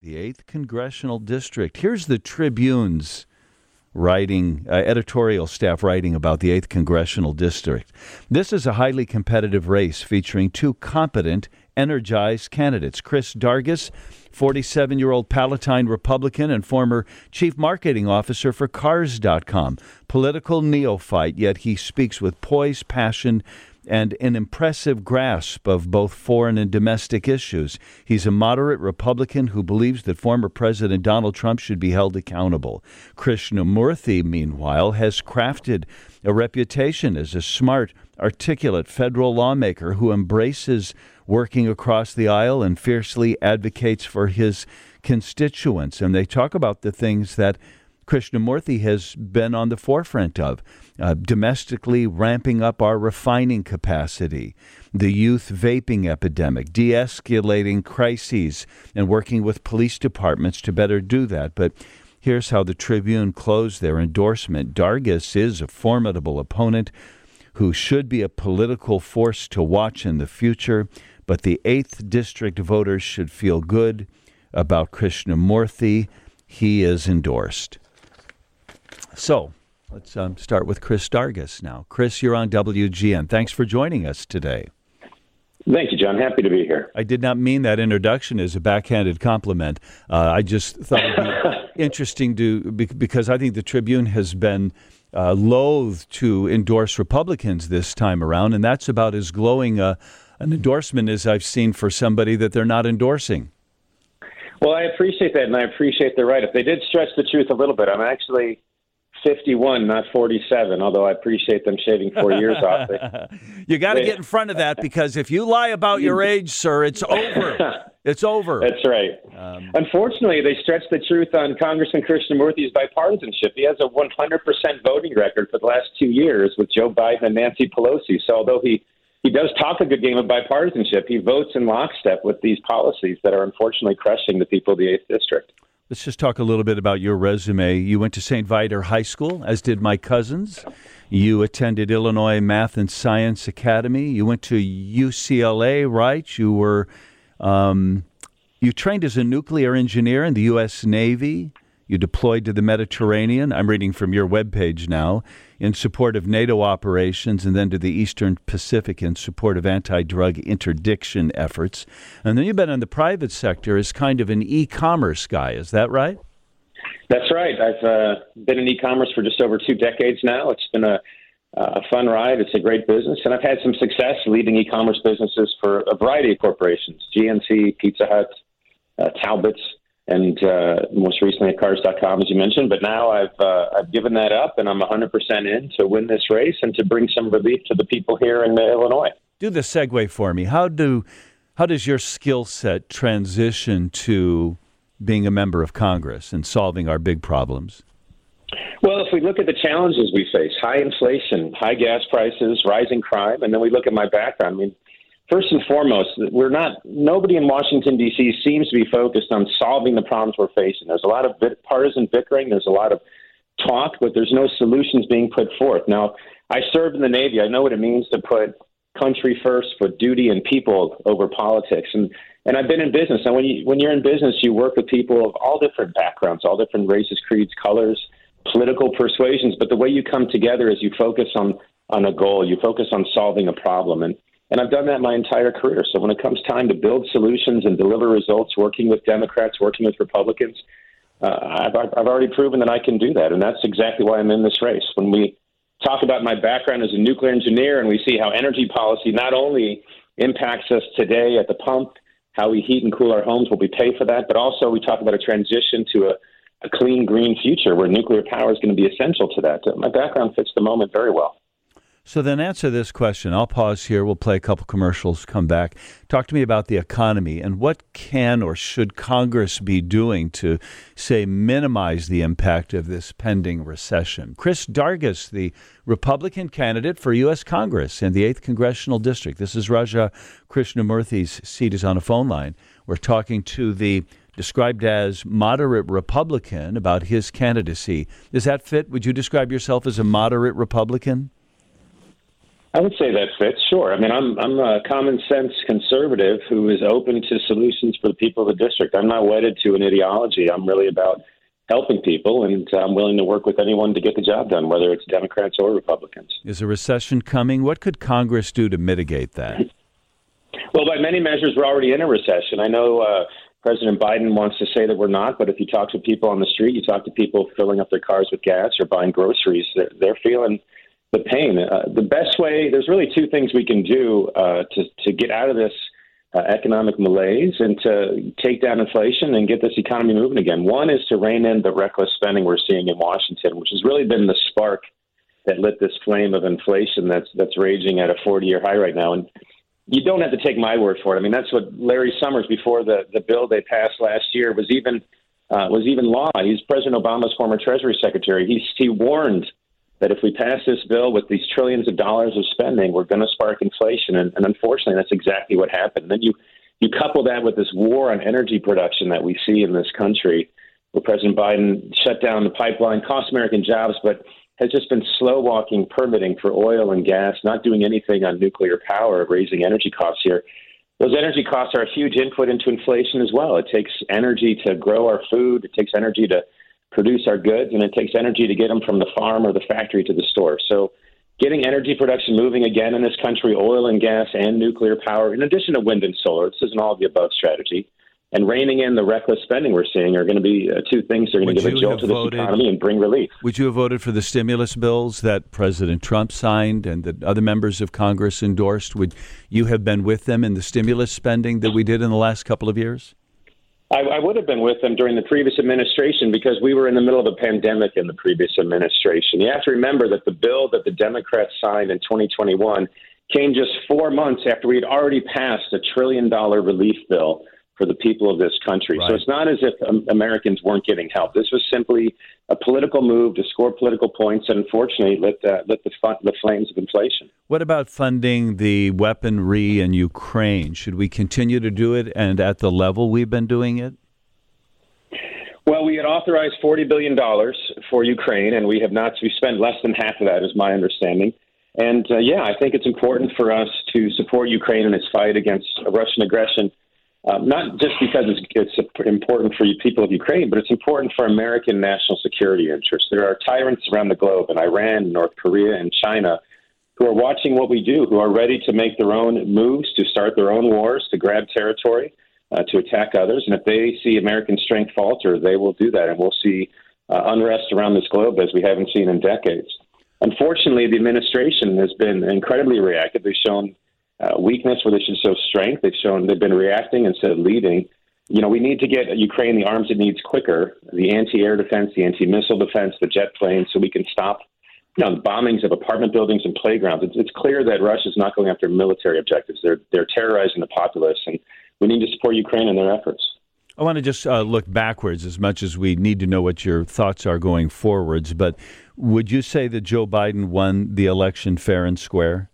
the 8th Congressional District. Here's the Tribune's editorial staff writing about the 8th Congressional District. This is a highly competitive race featuring two competent, energized candidates. Chris Dargis, 47-year-old Palatine Republican and former chief marketing officer for Cars.com. Political neophyte, yet he speaks with poise, passion, and an impressive grasp of both foreign and domestic issues. He's a moderate Republican who believes that former President Donald Trump should be held accountable. Krishnamurthy, meanwhile, has crafted a reputation as a smart, articulate federal lawmaker who embraces working across the aisle and fiercely advocates for his constituents. And they talk about the things that Krishnamurthy has been on the forefront of, domestically ramping up our refining capacity, the youth vaping epidemic, de-escalating crises, and working with police departments to better do that. But here's how the Tribune closed their endorsement. Dargis is a formidable opponent who should be a political force to watch in the future, but the 8th District voters should feel good about Krishnamurthy. He is endorsed. So let's start with Chris Dargis now. Chris, you're on WGN. Thanks for joining us today. Thank you, John. Happy to be here. I did not mean that introduction as a backhanded compliment. I just thought it would be interesting because I think the Tribune has been loath to endorse Republicans this time around, and that's about as glowing an endorsement as I've seen for somebody that they're not endorsing. Well, I appreciate that, and I appreciate the right. If they did stretch the truth a little bit, I'm actually 51, not 47, although I appreciate them shaving 4 years off. You got to get in front of that, because if you lie about your age, sir, it's over. It's over. That's right. Unfortunately, they stretched the truth on Congressman Krishnamurthy's bipartisanship. He has a 100% voting record for the last 2 years with Joe Biden and Nancy Pelosi. So although he does talk a good game of bipartisanship, he votes in lockstep with these policies that are unfortunately crushing the people of the 8th District. Let's just talk a little bit about your resume. You went to St. Viator High School, as did my cousins. You attended Illinois Math and Science Academy. You went to UCLA, right? You were you trained as a nuclear engineer in the U.S. Navy. You deployed to the Mediterranean. I'm reading from your webpage now, in support of NATO operations, and then to the Eastern Pacific in support of anti-drug interdiction efforts. And then you've been in the private sector as kind of an e-commerce guy. Is that right? That's right. I've been in e-commerce for just over 2 decades now. It's been a fun ride. It's a great business. And I've had some success leading e-commerce businesses for a variety of corporations, GNC, Pizza Hut, Talbot's, and most recently at Cars.com, as you mentioned. But now I've given that up, and I'm 100% in to win this race and to bring some relief to the people here in Illinois. Do the segue for me. How does your skill set transition to being a member of Congress and solving our big problems? Well, if we look at the challenges we face, high inflation, high gas prices, rising crime, and then we look at my background, I mean, first and foremost, nobody in Washington, D.C. seems to be focused on solving the problems we're facing. There's a lot of partisan bickering. There's a lot of talk, but there's no solutions being put forth. Now, I served in the Navy. I know what it means to put country first, put duty and people over politics. And I've been in business. And when you're in business, you work with people of all different backgrounds, all different races, creeds, colors, political persuasions. But the way you come together is you focus on a goal. You focus on solving a problem. And I've done that my entire career. So when it comes time to build solutions and deliver results, working with Democrats, working with Republicans, I've already proven that I can do that. And that's exactly why I'm in this race. When we talk about my background as a nuclear engineer and we see how energy policy not only impacts us today at the pump, how we heat and cool our homes, what we pay for that, but also we talk about a transition to a clean, green future where nuclear power is going to be essential to that. My background fits the moment very well. So then answer this question. I'll pause here. We'll play a couple commercials, come back. Talk to me about the economy and what can or should Congress be doing to, say, minimize the impact of this pending recession. Chris Dargis, the Republican candidate for U.S. Congress in the 8th Congressional District. This is Raja Krishnamurthy's seat is on a phone line. We're talking to the described as moderate Republican about his candidacy. Does that fit? Would you describe yourself as a moderate Republican? I would say that fits. Sure. I mean, I'm a common sense conservative who is open to solutions for the people of the district. I'm not wedded to an ideology. I'm really about helping people, and I'm willing to work with anyone to get the job done, whether it's Democrats or Republicans. Is a recession coming? What could Congress do to mitigate that? Well, by many measures, we're already in a recession. I know President Biden wants to say that we're not, but if you talk to people on the street, you talk to people filling up their cars with gas or buying groceries, they're feeling the pain. The best way, there's really two things we can do to get out of this economic malaise and to take down inflation and get this economy moving again. One is to rein in the reckless spending we're seeing in Washington, which has really been the spark that lit this flame of inflation that's raging at a 40-year high right now. And you don't have to take my word for it. I mean, that's what Larry Summers, before the bill they passed last year, was even law. He's President Obama's former Treasury Secretary. He warned that if we pass this bill with these trillions of dollars of spending, we're going to spark inflation. And unfortunately, that's exactly what happened. And then you couple that with this war on energy production that we see in this country, where President Biden shut down the pipeline, cost American jobs, but has just been slow-walking permitting for oil and gas, not doing anything on nuclear power, raising energy costs here. Those energy costs are a huge input into inflation as well. It takes energy to grow our food. It takes energy to produce our goods, and it takes energy to get them from the farm or the factory to the store. So getting energy production moving again in this country, oil and gas and nuclear power, in addition to wind and solar, this is an all-of-the-above strategy, and reining in the reckless spending we're seeing are going to be two things that are going to give a jolt to this economy and bring relief. Would you have voted for the stimulus bills that President Trump signed and that other members of Congress endorsed? Would you have been with them in the stimulus spending that we did in the last couple of years? I would have been with them during the previous administration because we were in the middle of a pandemic in the previous administration. You have to remember that the bill that the Democrats signed in 2021 came just 4 months after we had already passed $1 trillion relief bill for the people of this country. Right. So it's not as if Americans weren't getting help. This was simply a political move to score political points and unfortunately lit the flames of inflation. What about funding the weaponry in Ukraine? Should we continue to do it and at the level we've been doing it? Well, we had authorized $40 billion for Ukraine, and we spent less than half of that, is my understanding. And I think it's important for us to support Ukraine in its fight against Russian aggression. Not just because it's important for you people of Ukraine, but it's important for American national security interests. There are tyrants around the globe in Iran, North Korea, and China who are watching what we do, who are ready to make their own moves, to start their own wars, to grab territory, to attack others. And if they see American strength falter, they will do that. And we'll see unrest around this globe as we haven't seen in decades. Unfortunately, the administration has been incredibly reactive. They've shown weakness where they should show strength. They've been reacting instead of leading. You know, we need to get Ukraine the arms it needs quicker, the anti-air defense, the anti-missile defense, the jet planes, so we can stop the bombings of apartment buildings and playgrounds. It's clear that Russia's not going after military objectives. They're terrorizing the populace, and we need to support Ukraine in their efforts. I want to just look backwards as much as we need to know what your thoughts are going forwards, but would you say that Joe Biden won the election fair and square?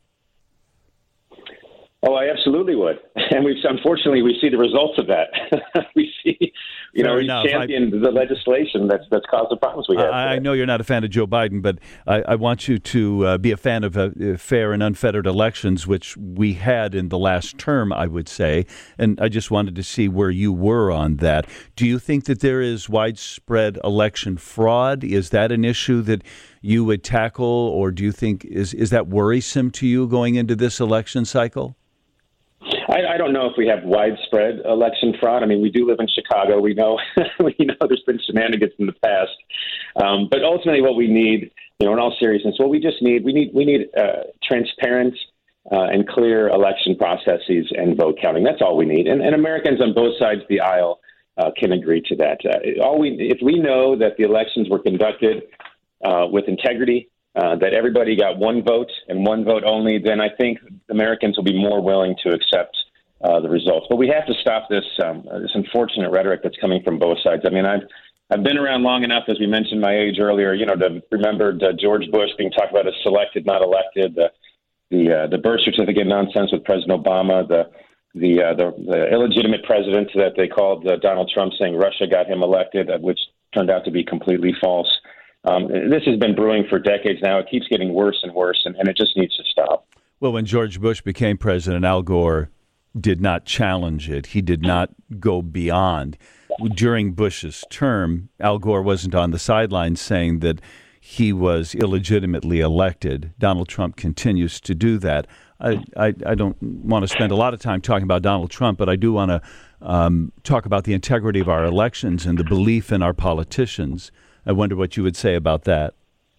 Oh, I absolutely would. And unfortunately, we see the results of that. We see, he's championed the legislation that's caused the problems we have today. I know you're not a fan of Joe Biden, but I want you to be a fan of fair and unfettered elections, which we had in the last term, I would say. And I just wanted to see where you were on that. Do you think that there is widespread election fraud? Is that an issue that you would tackle, or do you think is that worrisome to you going into this election cycle? I don't know if we have widespread election fraud. I mean, we do live in Chicago. We know there's been shenanigans in the past. But ultimately what we need, in all seriousness, what we just need, we need transparent and clear election processes and vote counting. That's all we need. And Americans on both sides of the aisle can agree to that. If we know that the elections were conducted with integrity, that everybody got one vote and one vote only, then I think Americans will be more willing to accept the results. But we have to stop this unfortunate rhetoric that's coming from both sides. I mean, I've been around long enough, as we mentioned my age earlier, to remember George Bush being talked about as selected, not elected, the birth certificate nonsense with President Obama, the illegitimate president that they called Donald Trump, saying Russia got him elected, which turned out to be completely false. This has been brewing for decades now. It keeps getting worse and worse, and it just needs to stop. Well, when George Bush became president, Al Gore did not challenge it. He did not go beyond. During Bush's term, Al Gore wasn't on the sidelines saying that he was illegitimately elected. Donald Trump continues to do that. I don't want to spend a lot of time talking about Donald Trump, but I do want to talk about the integrity of our elections and the belief in our politicians. I wonder what you would say about that.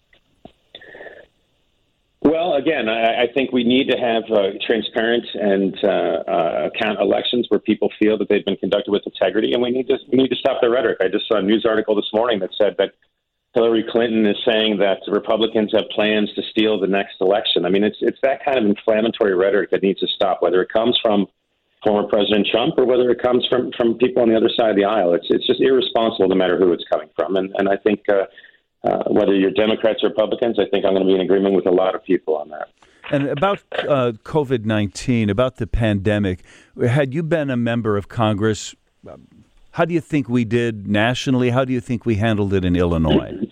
Well, again, I think we need to have transparent and account elections where people feel that they've been conducted with integrity, and we need to stop the rhetoric. I just saw a news article this morning that said that Hillary Clinton is saying that the Republicans have plans to steal the next election. I mean, it's that kind of inflammatory rhetoric that needs to stop, whether it comes from former President Trump or whether it comes from people on the other side of the aisle. It's just irresponsible no matter who it's coming from, and I think. Whether you're Democrats or Republicans, I think I'm going to be in agreement with a lot of people on that. And about COVID-19, about the pandemic, had you been a member of Congress, how do you think we did nationally? How do you think we handled it in Illinois?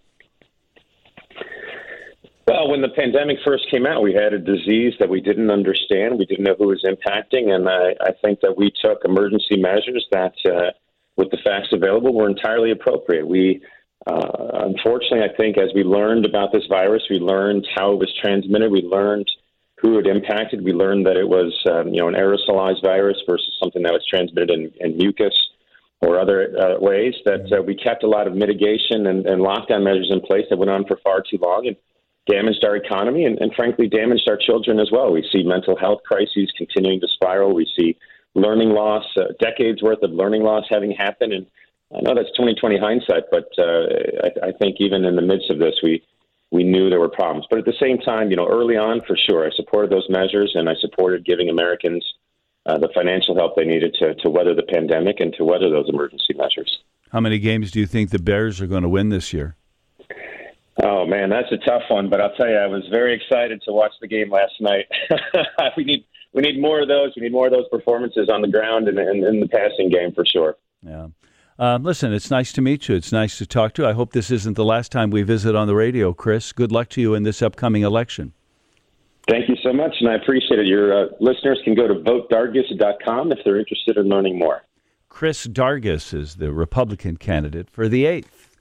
Well, when the pandemic first came out, we had a disease that we didn't understand. We didn't know who was impacting. And I think that we took emergency measures that, with the facts available, were entirely appropriate. Unfortunately, I think as we learned about this virus, we learned how it was transmitted. We learned who it impacted. We learned that it was, an aerosolized virus versus something that was transmitted in mucus or other ways. That we kept a lot of mitigation and lockdown measures in place that went on for far too long and damaged our economy and frankly, damaged our children as well. We see mental health crises continuing to spiral. We see learning loss, decades worth of learning loss having happened. And I know that's 20/20 hindsight, but I think even in the midst of this, we knew there were problems. But at the same time, early on, for sure, I supported those measures, and I supported giving Americans the financial help they needed to weather the pandemic and to weather those emergency measures. How many games do you think the Bears are going to win this year? Oh, man, that's a tough one. But I'll tell you, I was very excited to watch the game last night. We need more of those. We need more of those performances on the ground and in the passing game for sure. Yeah. Listen, it's nice to meet you. It's nice to talk to you. I hope this isn't the last time we visit on the radio, Chris. Good luck to you in this upcoming election. Thank you so much, and I appreciate it. Your listeners can go to votedargis.com if they're interested in learning more. Chris Dargis is the Republican candidate for the 8th